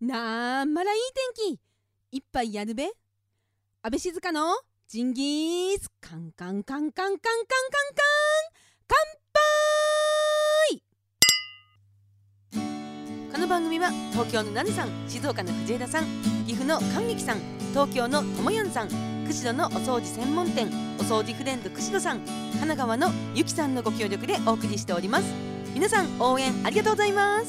なんまらいい天気いっぱいやるべ。安倍静香のジンギースカンカンカンカンカンカンカンカン乾杯。この番組は東京のナネさん、静岡の藤枝さん、岐阜の神劇さん、東京のともやんさん、釧路のお掃除専門店お掃除フレンド釧路さん、神奈川のゆきさんのご協力でお送りしております。皆さん応援ありがとうございます。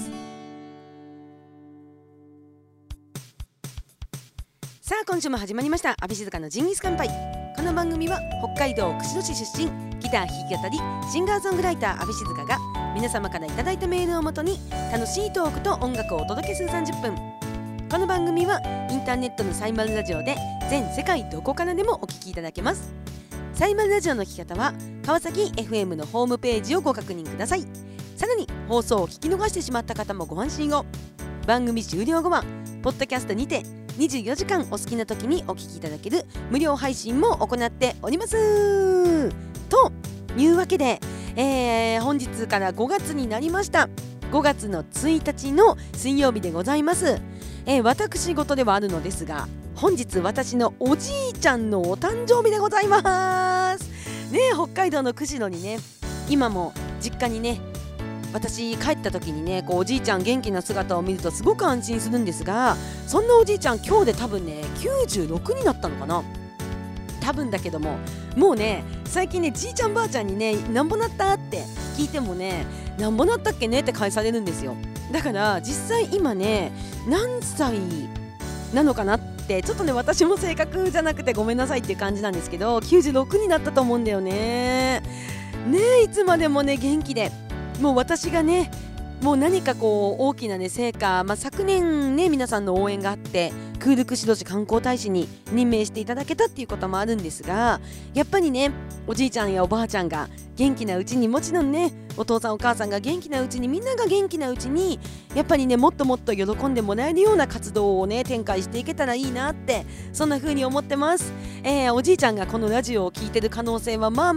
さあ今週も始まりました安倍静香のジンギス乾杯。この番組は北海道釧路市出身、ギター弾き語りシンガーソングライター安倍静香が皆様からいただいたメールをもとに楽しいトークと音楽をお届けする30分。この番組はインターネットのサイマルラジオで全世界どこからでもお聞きいただけます。サイマルラジオの聞き方は川崎 FM のホームページをご確認ください。さらに放送を聞き逃してしまった方もご安心を。番組終了後はポッドキャストにて24時間お好きな時にお聞きいただける無料配信も行っておりますというわけで、本日から5月になりました。5月の1日の水曜日でございます。私事ではあるのですが、本日私のおじいちゃんのお誕生日でございますね。北海道の釧路にね、今も実家にね、私帰った時にね、おじいちゃん元気な姿を見るとすごく安心するんですが、そんなおじいちゃん今日で多分ね96になったのかな、多分だけども、もうね最近ねじいちゃんばあちゃんにねなんぼなったって聞いてもね、なんぼなったっけねって返されるんですよ。だから実際今ね何歳なのかなってちょっとね、私も正確じゃなくてごめんなさいっていう感じなんですけど、96になったと思うんだよね。いつまでもね元気で、もう私がねもう何か大きなね成果、昨年ね皆さんの応援があってクール釧路市観光大使に任命していただけたっていうこともあるんですが、やっぱりねおじいちゃんやおばあちゃんが元気なうちに、もちろんねお父さんお母さんが元気なうちに、みんなが元気なうちにやっぱりねもっともっと喜んでもらえるような活動をね展開していけたらいいなって、そんな風に思ってます。おじいちゃんがこのラジオを聞いてる可能性はまあ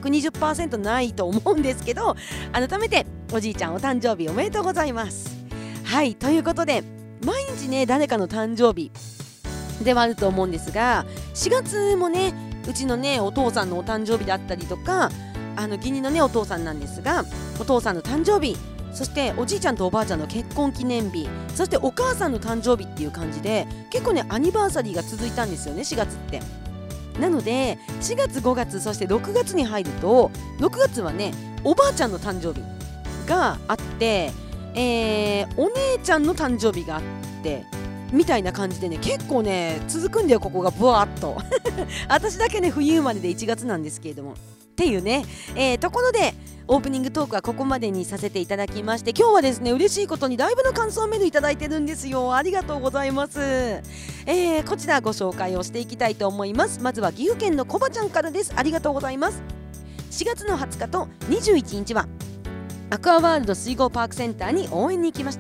120% ないと思うんですけど、改めておじいちゃんお誕生日おめでとうございます。はい、ということで毎日ね誰かの誕生日ではあると思うんですが、4月もねうちのねお父さんのお誕生日だったりとか、義理のねお父さんなんですがお父さんの誕生日、そしておじいちゃんとおばあちゃんの結婚記念日、そしてお母さんの誕生日っていう感じで結構ねアニバーサリーが続いたんですよね、4月って。なので4月5月そして6月に入ると、6月はねおばあちゃんの誕生日があって、お姉ちゃんの誕生日があってみたいな感じでね、結構ね続くんだよ、ここがブワーっと私だけね冬生まれで1月なんですけれどもっていうね、ところでオープニングトークはここまでにさせていただきまして、今日はですね嬉しいことにライブの感想メールいただいてるんですよ。ありがとうございます。こちらご紹介をしていきたいと思います。まずは岐阜県のこばちゃんからです。ありがとうございます。4月の20日と21日はアクアワールド水郷パークセンターに応援に行きました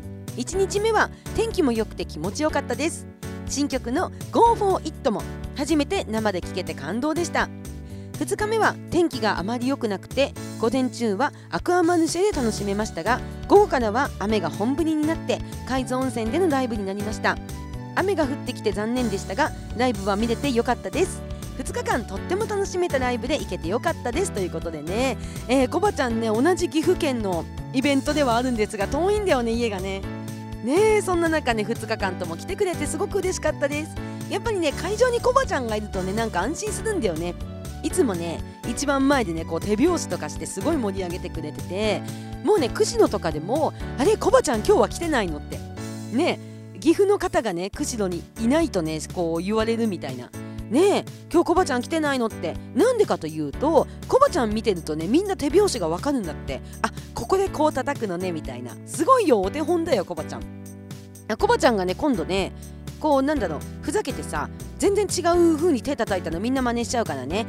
。1日目は天気も良くて気持ちよかったです。新曲の Go for It も初めて生で聴けて感動でした。2日目は天気があまり良くなくて午前中はアクアマルシェで楽しめましたが、午後からは雨が本降りになって海津温泉でのライブになりました。雨が降ってきて残念でしたがライブは見れて良かったです。2日間とっても楽しめたライブで行けてよかったですということでね、コバちゃんね同じ岐阜県のイベントではあるんですが遠いんだよね、家がね。そんな中ね2日間とも来てくれてすごく嬉しかったです。やっぱりね会場にコバちゃんがいるとねなんか安心するんだよね。いつもね一番前でね手拍子とかしてすごい盛り上げてくれてて、もうね釧路とかでもあれコバちゃん今日は来てないのってね、岐阜の方がね釧路にいないとね言われるみたいなね。今日コバちゃん来てないのってなんでかというと、コバちゃん見てるとねみんな手拍子がわかるんだって。あ、ここで叩くのねみたいな、すごいよお手本だよコバちゃん。コバちゃんがね今度ねなんだろうふざけてさ全然違う風に手叩いたのみんな真似しちゃうからね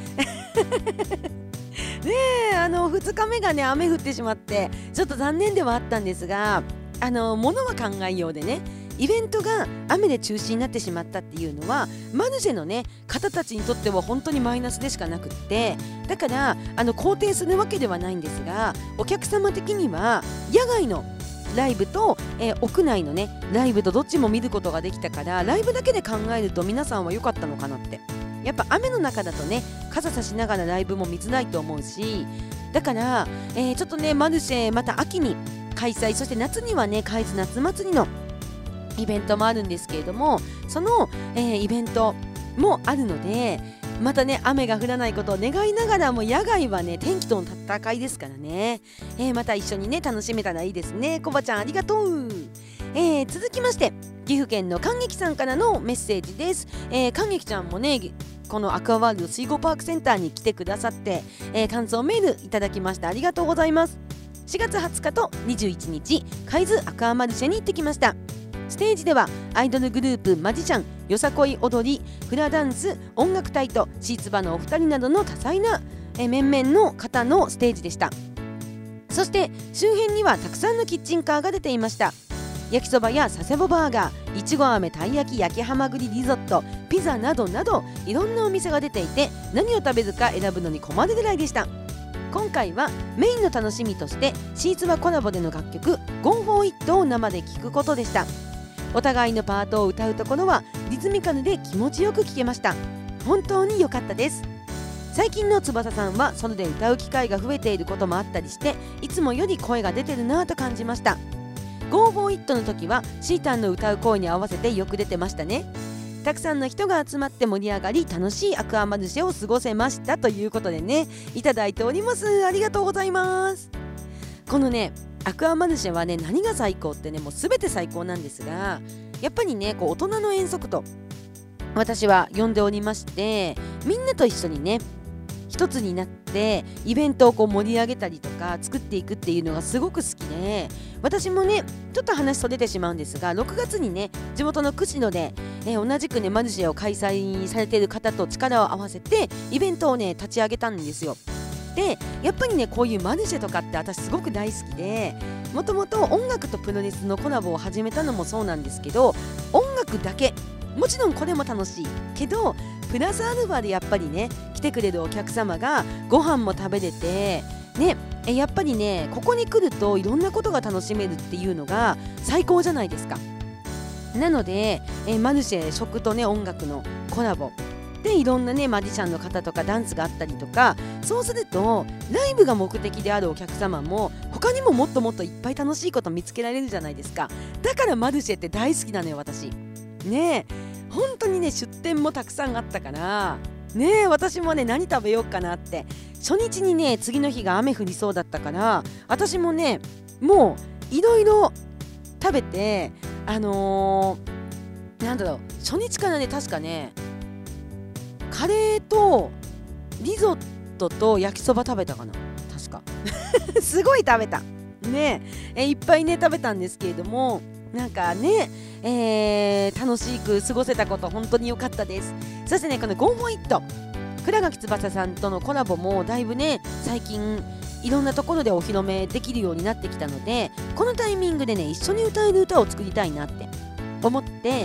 2日目がね雨降ってしまってちょっと残念ではあったんですが、物は考えようでねイベントが雨で中止になってしまったっていうのはマルシェのね方たちにとっては本当にマイナスでしかなくって、だから肯定するわけではないんですが、お客様的には野外のライブと、屋内のねライブとどっちも見ることができたから、ライブだけで考えると皆さんは良かったのかなって。やっぱ雨の中だとね傘差しながらライブも見づらいと思うし、だから、ちょっとねマルシェまた秋に開催、そして夏にはね海津夏祭りのイベントもあるんですけれども、その、イベントもあるので、またね雨が降らないことを願いながらも、野外はね天気との戦いですからね、また一緒にね楽しめたらいいですね。コバちゃんありがとう。続きまして岐阜県の感激さんからのメッセージです。感激ちゃんもねこのアクアワールド水郷パークセンターに来てくださって、感想メールいただきました。ありがとうございます。4月20日と21日海津アクアマルシェに行ってきました。ステージではアイドルグループマジシャン、よさこい踊り、フラダンス、音楽隊とシーツバのお二人などの多彩な面々の方のステージでした。そして周辺にはたくさんのキッチンカーが出ていました。焼きそばや佐世保バーガー、いちご飴たい焼き、焼きはまぐりリゾット、ピザなどなどいろんなお店が出ていて、何を食べるか選ぶのに困るぐらいでした。今回はメインの楽しみとしてシーツバコラボでの楽曲 Go for It を生で聴くことでした。お互いのパートを歌うところはリズミカルで気持ちよく聴けました。本当に良かったです。最近の翼さんはソロで歌う機会が増えていることもあったりして、いつもより声が出てるなぁと感じました。Go for It の時はシータンの歌う声に合わせてよく出てましたね。たくさんの人が集まって盛り上がり、楽しいアクアマルシェを過ごせましたということでね、いただいております。ありがとうございます。このねアクアマルシェはね、何が最高ってね、もう全て最高なんですが、やっぱりねこう大人の遠足と私は呼んでおりまして、みんなと一緒にね一つになってイベントをこう盛り上げたりとか作っていくっていうのがすごく好きで、私もねちょっと話それてしまうんですが、6月にね地元の釧路で、同じくねマルシェを開催されている方と力を合わせてイベントをね立ち上げたんですよ。でやっぱりねこういうマルシェとかって私すごく大好きで、もともと音楽とプロレスのコラボを始めたのもそうなんですけど、音楽だけもちろんこれも楽しいけど、プラスアルファでやっぱりね来てくれるお客様がご飯も食べれてね、やっぱりねここに来るといろんなことが楽しめるっていうのが最高じゃないですか。なので、マルシェ食とね音楽のコラボでいろんなねマジシャンの方とかダンスがあったりとか、そうするとライブが目的であるお客様も他にももっともっといっぱい楽しいこと見つけられるじゃないですか。だからマルシェって大好きなのよ私ね。本当にね出店もたくさんあったからね、私もね何食べようかなって、初日にね次の日が雨降りそうだったから、私もねもういろいろ食べてなんだろう、初日からね確かねカレーとリゾットと焼きそば食べたかな確かすごい食べたね、いっぱいね食べたんですけれども、なんかね、楽しく過ごせたこと本当に良かったです。そしてねこの Go for It 倉垣翼さんとのコラボもだいぶね最近いろんなところでお披露目できるようになってきたので、このタイミングでね一緒に歌える歌を作りたいなって思って、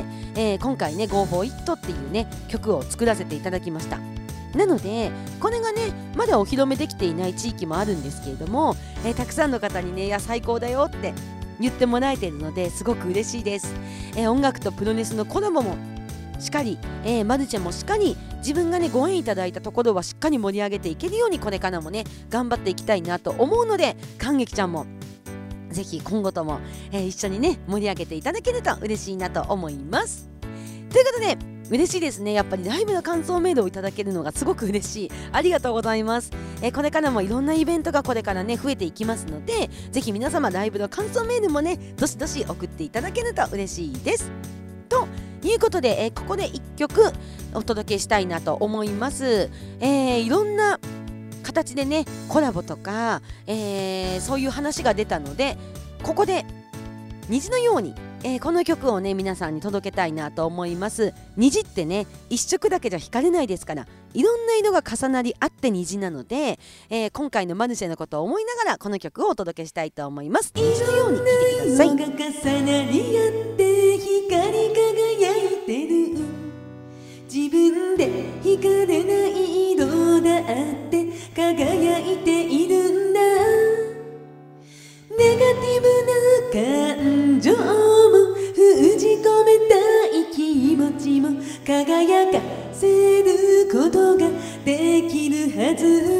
今回ね Go for It っていうね曲を作らせていただきました。なのでこれがねまだお披露目できていない地域もあるんですけれども、たくさんの方にねいや最高だよって言ってもらえているのですごく嬉しいです。音楽とプロレスのコラボもしっかり、マルチェもしっかり自分がねご縁いただいたところはしっかり盛り上げていけるようにこれからもね頑張っていきたいなと思うので、感激ちゃんもぜひ今後とも、一緒にね盛り上げていただけると嬉しいなと思います。ということで嬉しいですね。やっぱりライブの感想メールをいただけるのがすごく嬉しい。ありがとうございます。これからもいろんなイベントがこれからね増えていきますので、ぜひ皆様ライブの感想メールもねどしどし送っていただけると嬉しいです。ということで、ここで1曲お届けしたいなと思います。いろんな形でねコラボとか、そういう話が出たので、ここで虹のようにこの曲をね皆さんに届けたいなと思います。虹ってね一色だけじゃ光れないですから、いろんな色が重なり合って虹なので、今回のマルシェのことを思いながらこの曲をお届けしたいと思います。虹のように聴いてください。 色が重なり合って光り輝いてる、自分で光れない色だって輝いているんだ。ネガティブな輝かせることができるは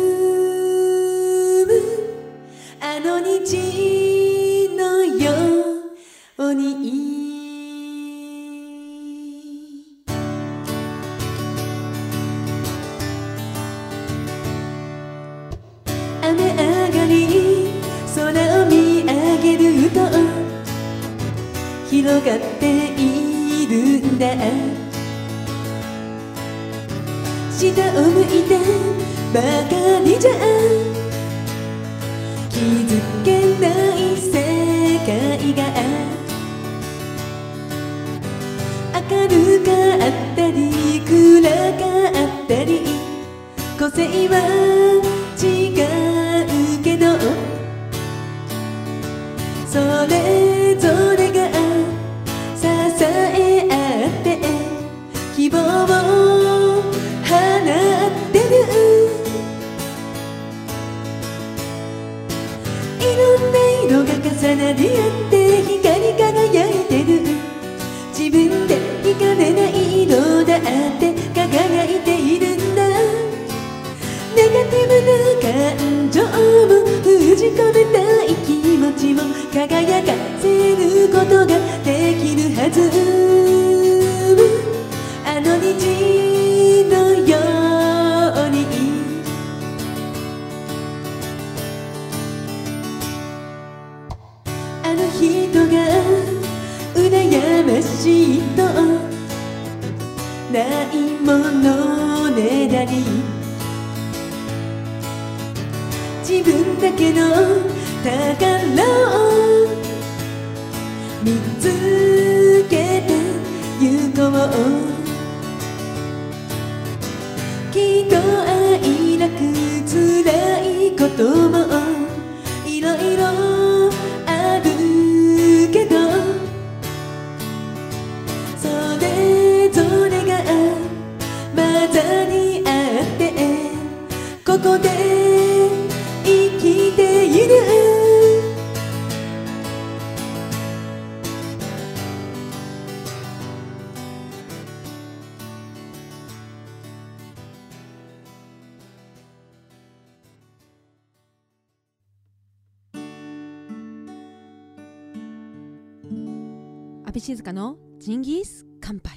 ず。あの日のように雨上がり空を見上げると広がっているんだ。下を向いてばかりじゃ気づけない世界が明るかったり暗かったり個性は違うけどそれぞれが支え合って希望を放ってる。いろんな色が重なり合って光り輝いてる。自分で惹かれない色だって輝いているんだ。ネガティブな感情も封じ込めたい気持ちも輝かせることができるはず。あの日のようにあの人が羨ましいとないものねだり自分だけの宝を見つけてゆこう。きっと愛なく辛いこともいろいろあるけどそれぞれが混ざり合ってここで生きている。 安倍静香のジンギス乾杯。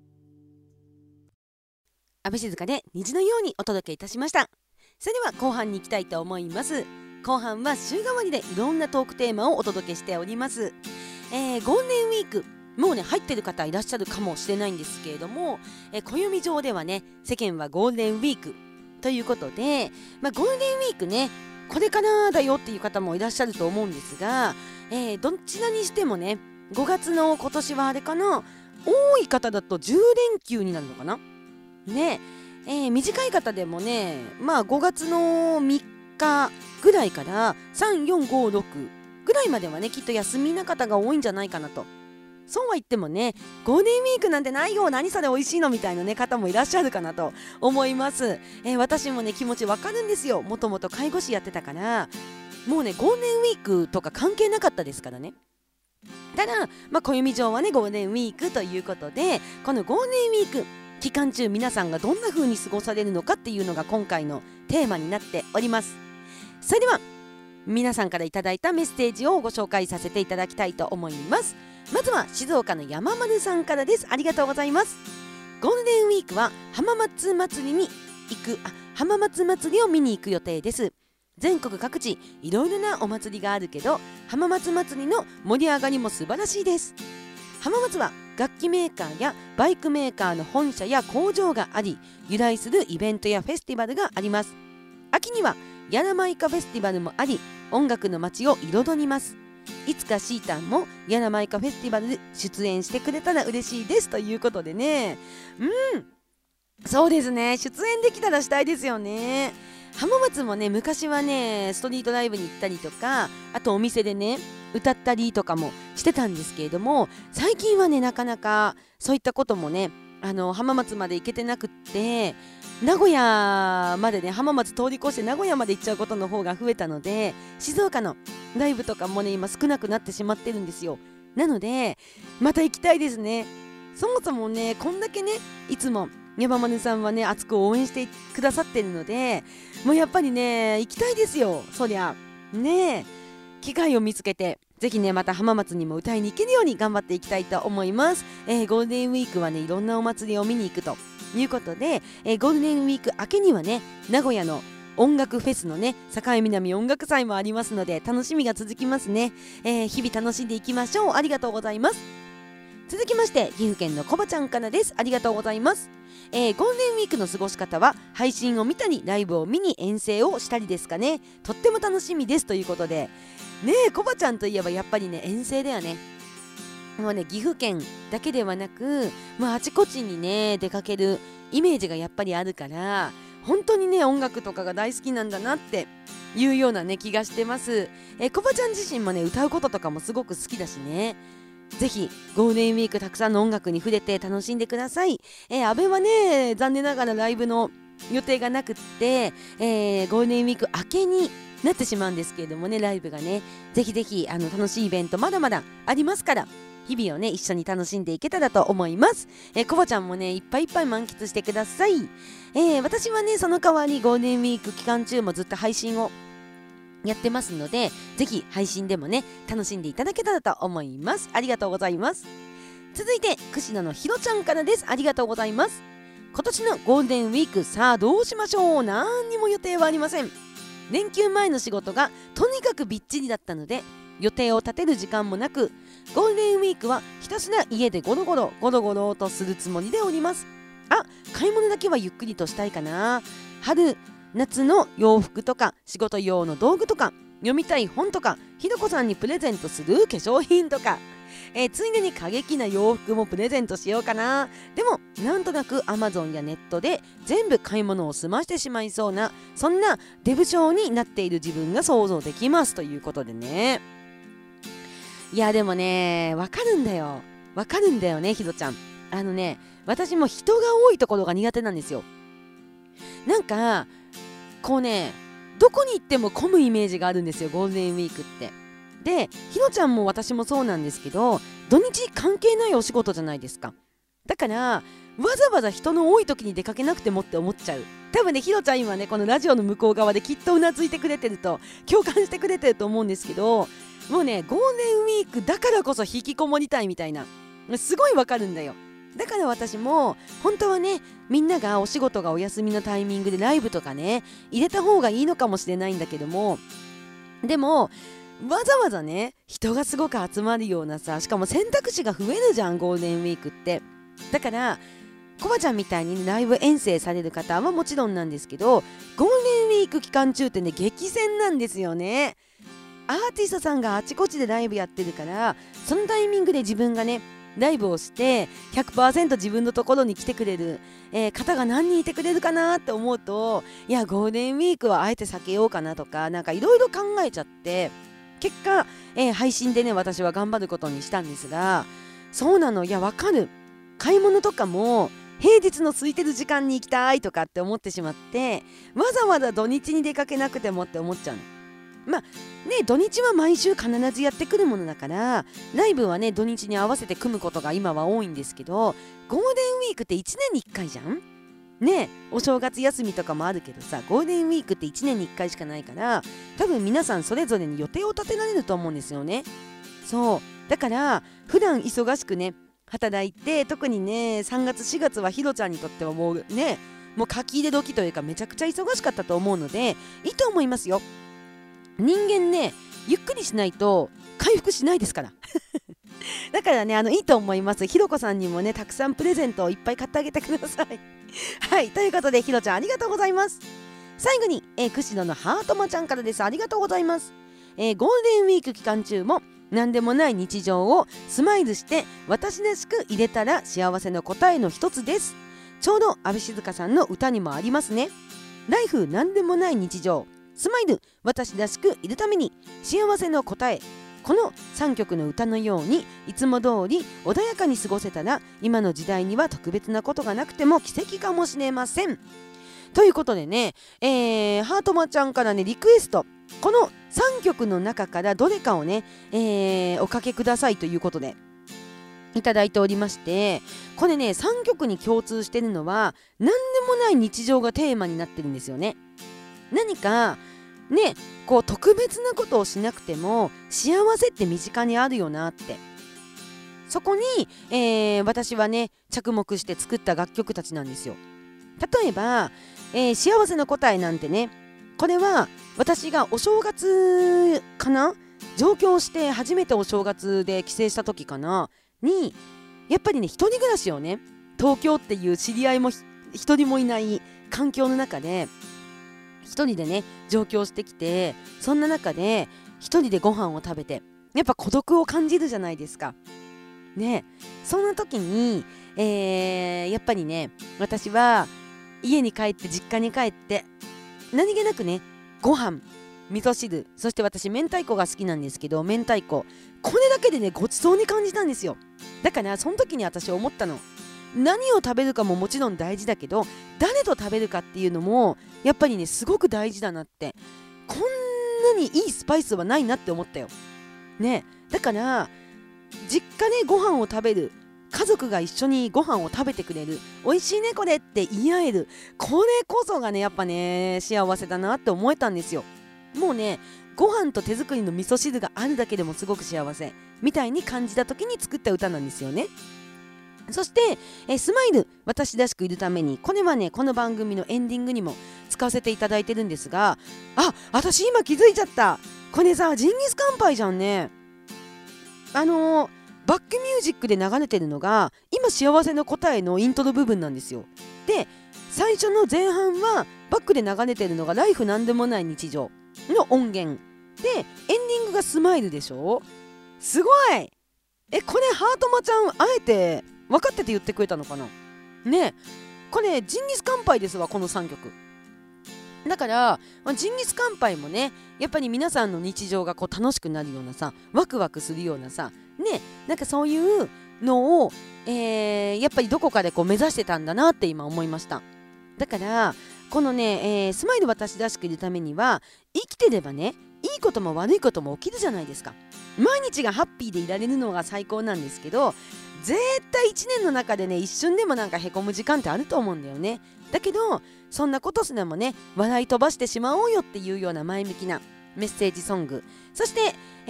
安倍静香で虹のようにお届けいたしました。それでは後半に行きたいと思います。後半は週替わりでいろんなトークテーマをお届けしております。ゴールデンウィークもうね入ってる方いらっしゃるかもしれないんですけれども、暦上ではね世間はゴールデンウィークということで、ゴールデンウィークねこれからだよっていう方もいらっしゃると思うんですが、どちらにしてもね5月の今年はあれかな、多い方だと10連休になるのかなね。短い方でもね5月の3日ぐらいから3、4、5、6ぐらいまではねきっと休みな方が多いんじゃないかなと。そうは言ってもねゴールデンウィークなんてないよ何それ美味しいのみたいなね方もいらっしゃるかなと思います。私もね気持ちわかるんですよ。もともと介護士やってたからもうねゴールデンウィークとか関係なかったですからね。ただ暦上はねゴールデンウィークということでこのゴールデンウィーク期間中皆さんがどんな風に過ごされるのかっていうのが今回のテーマになっております。それでは皆さんからいただいたメッセージをご紹介させていただきたいと思います。まずは静岡の山丸さんからです。ありがとうございます。ゴールデンウィークは浜松祭りを見に行く予定です。全国各地いろいろなお祭りがあるけど浜松祭りの盛り上がりも素晴らしいです。浜松は楽器メーカーやバイクメーカーの本社や工場があり由来するイベントやフェスティバルがあります。秋にはやらまいかフェスティバルもあり音楽の街を彩ります。いつかシータンもやらまいかフェスティバルで出演してくれたら嬉しいですということでね、そうですね、出演できたらしたいですよね。浜松もね昔はねストリートライブに行ったりとかあとお店でね歌ったりとかもしてたんですけれども最近はねなかなかそういったこともね浜松まで行けてなくって名古屋までね浜松通り越して名古屋まで行っちゃうことの方が増えたので静岡のライブとかもね今少なくなってしまってるんですよ。なのでまた行きたいですね。 そもそもねこんだけねいつも山丸さんはね熱く応援してくださってるので、もうやっぱりね行きたいですよ。そりゃね機会を見つけてぜひねまた浜松にも歌いに行けるように頑張っていきたいと思います。ゴールデンウィークはねいろんなお祭りを見に行くということで、ゴールデンウィーク明けにはね名古屋の音楽フェスのね境南音楽祭もありますので楽しみが続きますね。日々楽しんでいきましょう。ありがとうございます。続きまして岐阜県のこばちゃんからです。ありがとうございます。ゴールデンウィークの過ごし方は配信を見たりライブを見に遠征をしたりですかね。とっても楽しみですということでね、こばちゃんといえばやっぱりね遠征だよね。もうね岐阜県だけではなく、あちこちにね出かけるイメージがやっぱりあるから、本当にね音楽とかが大好きなんだなっていうようなね気がしてます。こばちゃん自身もね歌うこととかもすごく好きだしね、ぜひゴールデンウィークたくさんの音楽に触れて楽しんでください。阿部はね残念ながらライブの予定がなくって、ゴールデンウィーク明けになってしまうんですけれどもね、ライブがねぜひぜひ楽しいイベントまだまだありますから、日々をね一緒に楽しんでいけたらと思います。こばちゃんもねいっぱいいっぱい満喫してください。私はねその代わりゴールデンウィーク期間中もずっと配信をやってますので、ぜひ配信でもね楽しんでいただけたらと思います。ありがとうございます。続いて串野のひろちゃんからです。ありがとうございます。今年のゴールデンウィークさあどうしましょう。何にも予定はありません。連休前の仕事がとにかくびっちりだったので予定を立てる時間もなく、ゴールデンウィークはひたすら家でゴロゴロとするつもりでおります。買い物だけはゆっくりとしたいかな。春夏の洋服とか仕事用の道具とか読みたい本とかひろこさんにプレゼントする化粧品とか、ついでに過激な洋服もプレゼントしようかな。でもなんとなく Amazon やネットで全部買い物を済ましてしまいそうな、そんなデブ症になっている自分が想像できますということでね。いやでもねわかるんだよねひろちゃん。私も人が多いところが苦手なんですよ。なんかこうねどこに行っても混むイメージがあるんですよ、ゴールデンウィークって。でひろちゃんも私もそうなんですけど、土日関係ないお仕事じゃないですか。だからわざわざ人の多い時に出かけなくてもって思っちゃう。多分ねひろちゃん今ねこのラジオの向こう側できっとうなずいてくれてると共感してくれてると思うんですけど、もうねゴールデンウィークだからこそ引きこもりたいみたいな、すごいわかるんだよ。だから私も本当はねみんながお仕事がお休みのタイミングでライブとかね入れた方がいいのかもしれないんだけども、でもわざわざね人がすごく集まるようなさ、しかも選択肢が増えるじゃんゴールデンウィークって。だからコバちゃんみたいにライブ遠征される方はもちろんなんですけど、ゴールデンウィーク期間中ってね激戦なんですよね。アーティストさんがあちこちでライブやってるから、そのタイミングで自分がねライブをして 100% 自分のところに来てくれる、方が何人いてくれるかなって思うと、いやゴールデンウィークはあえて避けようかなとか、なんかいろいろ考えちゃって、結果、配信でね私は頑張ることにしたんですが、そうなの。いやわかる。買い物とかも平日の空いてる時間に行きたいとかって思ってしまって、わざわざ土日に出かけなくてもって思っちゃうの。土日は毎週必ずやってくるものだから、ライブはね土日に合わせて組むことが今は多いんですけど、ゴールデンウィークって1年に1回じゃんね。お正月休みとかもあるけどさ、ゴールデンウィークって1年に1回しかないから、多分皆さんそれぞれに予定を立てられると思うんですよね。そうだから普段忙しくね働いて、特にね3月4月はひろちゃんにとってはもう書き入れ時というかめちゃくちゃ忙しかったと思うので、いいと思いますよ。人間ねゆっくりしないと回復しないですからだからねいいと思います。ひろこさんにもねたくさんプレゼントをいっぱい買ってあげてくださいはい、ということでひろちゃんありがとうございます。最後に、串野のハートマちゃんからです。ありがとうございます。ゴールデンウィーク期間中も何でもない日常をスマイルして私らしく入れたら幸せの答えの一つです。ちょうど阿部静香さんの歌にもありますね。ライフ何でもない日常スマイル私らしくいるために幸せの答え、この3曲の歌のようにいつも通り穏やかに過ごせたら、今の時代には特別なことがなくても奇跡かもしれません。ということでね、ハートマちゃんからねリクエスト、この3曲の中からどれかをね、おかけくださいということで、 いただいておりまして、これね3曲に共通してるのは何でもない日常がテーマになってるんですよね。何かねこう特別なことをしなくても幸せって身近にあるよなって、そこに、私はね着目して作った楽曲たちなんですよ。例えば、幸せの答えなんてね、これは私がお正月かな、上京して初めてお正月で帰省した時かなに、やっぱりね一人暮らしをね、東京っていう知り合いも一人もいない環境の中で一人でね上京してきて、そんな中で一人でご飯を食べてやっぱ孤独を感じるじゃないですかね。そんな時に、やっぱりね私は家に帰って実家に帰って何気なくねご飯、味噌汁、そして私明太子が好きなんですけど、明太子これだけでねごちそうに感じたんですよ。だからその時に私思ったの、何を食べるかももちろん大事だけど誰と食べるかっていうのもやっぱりねすごく大事だなって、こんなにいいスパイスはないなって思ったよね。だから実家でご飯を食べる、家族が一緒にご飯を食べてくれる、美味しいねこれって言い合える、これこそがねやっぱね幸せだなって思えたんですよ。もうねご飯と手作りの味噌汁があるだけでもすごく幸せみたいに感じた時に作った歌なんですよね。そして、スマイル私らしくいるために、これはねこの番組のエンディングにも使わせていただいてるんですが、私今気づいちゃった。これさジンギスカンパイじゃんね。バックミュージックで流れてるのが今幸せの答えのイントロ部分なんですよ。で最初の前半はバックで流れてるのがライフなんでもない日常の音源で、エンディングがスマイルでしょ。すごい。これハートマちゃんあえて分かってて言ってくれたのかなね。これジンギスカンパイですわ、この3曲だから、ジンギスカンパイもねやっぱり皆さんの日常がこう楽しくなるようなさ、ワクワクするようなさね、なんかそういうのを、やっぱりどこかでこう目指してたんだなって今思いました。だからこのね、スマイル私らしくいるためには生きてればねいいことも悪いことも起きるじゃないですか。毎日がハッピーでいられるのが最高なんですけど、絶対1年の中でね一瞬でもなんかへこむ時間ってあると思うんだよね。だけどそんなことすらもね笑い飛ばしてしまおうよっていうような前向きなメッセージソング。そして、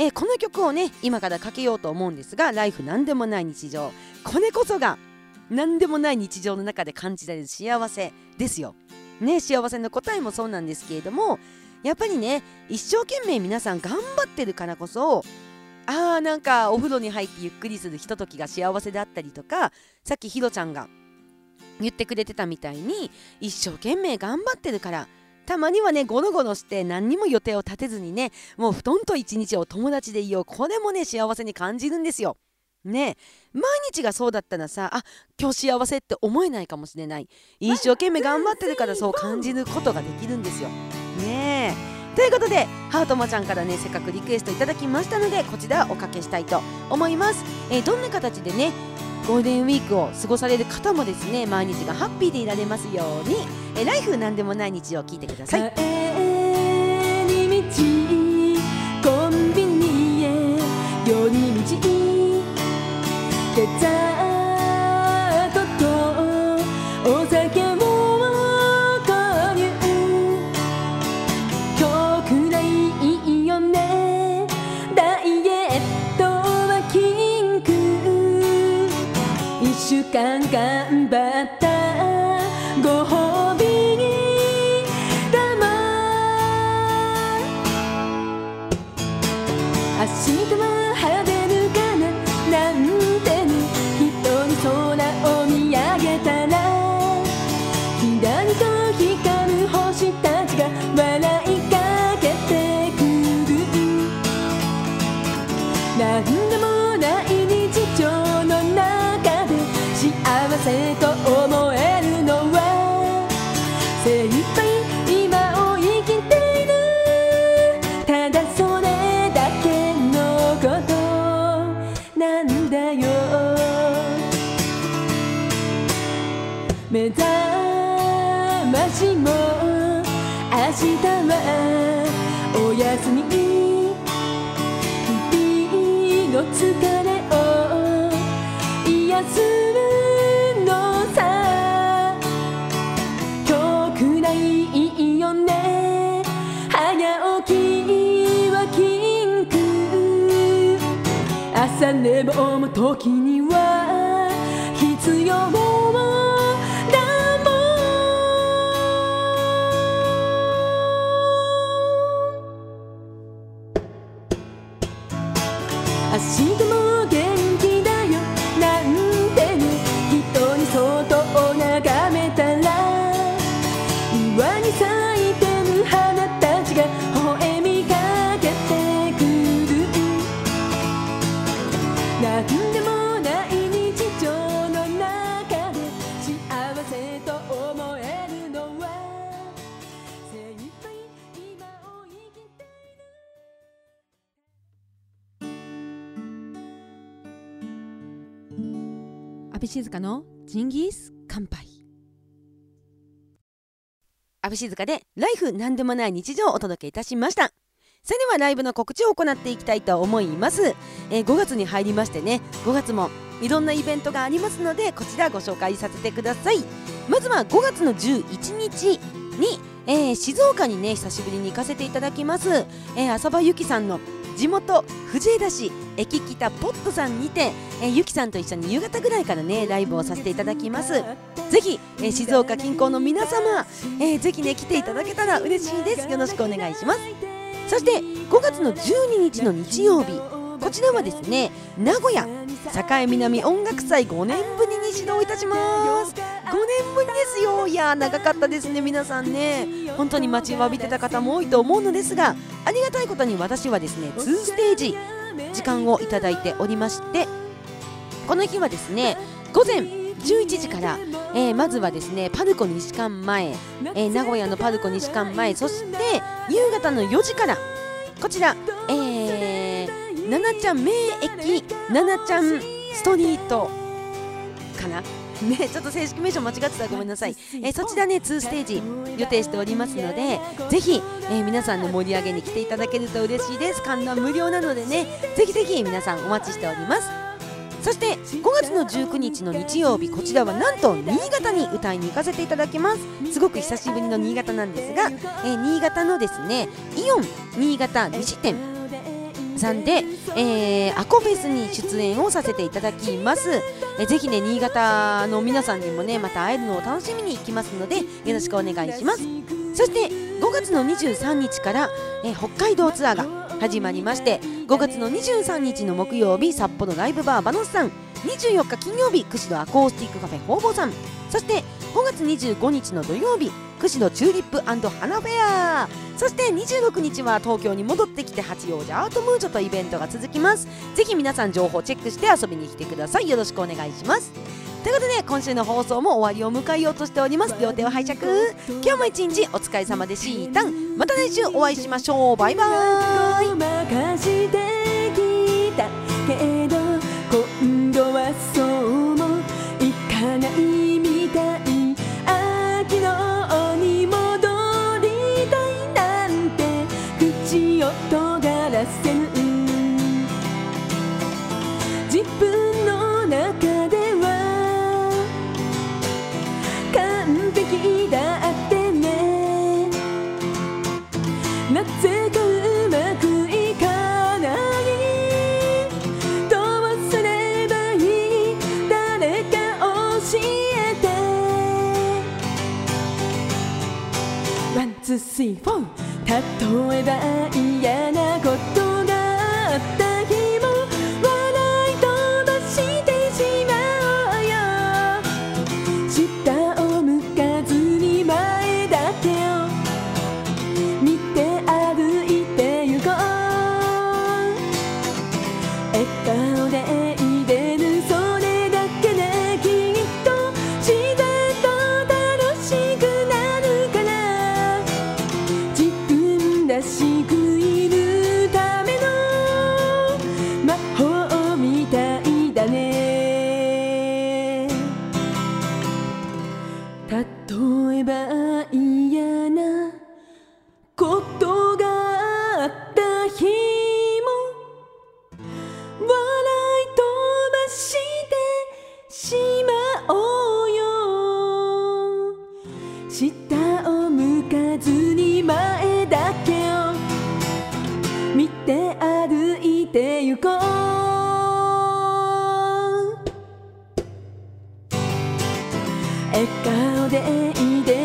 この曲をね今からかけようと思うんですが、ライフなんでもない日常、これこそがなんでもない日常の中で感じられる幸せですよね。幸せの答えもそうなんですけれども、やっぱりね一生懸命皆さん頑張ってるからこそ、なんかお風呂に入ってゆっくりするひとときが幸せだったりとか、さっきひろちゃんが言ってくれてたみたいに一生懸命頑張ってるから、たまにはねゴロゴロして何にも予定を立てずにねもう布団と一日を友達でいよう、これもね幸せに感じるんですよね。毎日がそうだったらさ今日幸せって思えないかもしれない。一生懸命頑張ってるからそう感じることができるんですよね。ということでハートマちゃんからねせっかくリクエストいただきましたのでこちらおかけしたいと思います。どんな形でねゴールデンウィークを過ごされる方もですね毎日がハッピーでいられますように、ライフなんでもない日常を聞いてください。 帰り道コンビニへ寄り道デザートとお酒を購入、今日くらいいいよね、ダイエットは禁句、1週間頑張ったご褒美にだま、明日は晴れるかななんてね人に空を見上げたら、キラリと光る星たちが笑いかけてくる、なんでもない日常の中で幸せと思えるのは精一杯今を生きている、ただそれだけのことなんだよ。目覚ましも明日はお休み、日々の疲れをされぼも時には必要だもん。明日も元気だよなんてね人に外を眺めたら庭に咲いてる花たちが微笑みかけてくる。なんでもない日常の中で幸せと思えるのは精一杯今を生きて阿部静香のジンギス乾杯。阿部静香でライフなんでもない日常をお届けいたしました。それではライブの告知を行っていきたいと思います。5月に入りましてね、5月もいろんなイベントがありますのでこちらご紹介させてください。まずは5月の11日に、静岡にね久しぶりに行かせていただきます。浅場ゆきさんの地元藤枝市駅北ポットさんにて、ゆきさんと一緒に夕方ぐらいからねライブをさせていただきます。ぜひ、静岡近郊の皆様、ぜひね来ていただけたら嬉しいです。よろしくお願いします。そして5月の12日の日曜日、こちらはですね名古屋栄南音楽祭5年ぶりに始動いたします。5年ぶりですよ。いや長かったですね。皆さんね本当に待ちわびてた方も多いと思うのですが、ありがたいことに私はですね2ステージ時間をいただいておりまして、この日はですね午前11時から、まずはですねパルコ西館前、名古屋のパルコ西館前、そして夕方の4時からこちら、ななちゃん名駅ななちゃんストリートかなね、ちょっと正式名称間違ってたらごめんなさい。そちらね2ステージ予定しておりますので、ぜひ、皆さんの盛り上げに来ていただけると嬉しいです。観覧無料なのでね、ぜひぜひ皆さんお待ちしております。そして5月の19日の日曜日、こちらはなんと新潟に歌いに行かせていただきます。すごく久しぶりの新潟なんですが、新潟のですねイオン新潟西店さんで、アコフェスに出演をさせていただきます。ぜひね新潟の皆さんにもねまた会えるのを楽しみに行きますのでよろしくお願いします。そして5月の23日から、北海道ツアーが始まりまして、5月の23日の木曜日札幌ライブバーバノスさん、24日金曜日釧路アコースティックカフェ工房さん、そして5月25日の土曜日釧路チューリップ&花フェア、そして26日は東京に戻ってきて八王子アートムーチョとイベントが続きます。ぜひ皆さん情報チェックして遊びに来てください。よろしくお願いします。ということで今週の放送も終わりを迎えようとしております。両手を拝借。今日も一日お疲れ様でした。また来週お会いしましょう。バイバーイ。 任してきたけど今度はそうもいかないみたい。秋のに戻りたいなんて口を尖らせぬ。自分の中で完璧だってね。なぜかうまくいかない。どうすればいい。誰か教えて。ワンツースリーフォー。例えば嫌なことがあった日も笑い飛ばしてしまうよ。下を向かずに前だけを見て歩いてゆこう。笑顔でいれるそれだけできっと自然と楽しくなるから。自分らしくいるため笑顔でいいで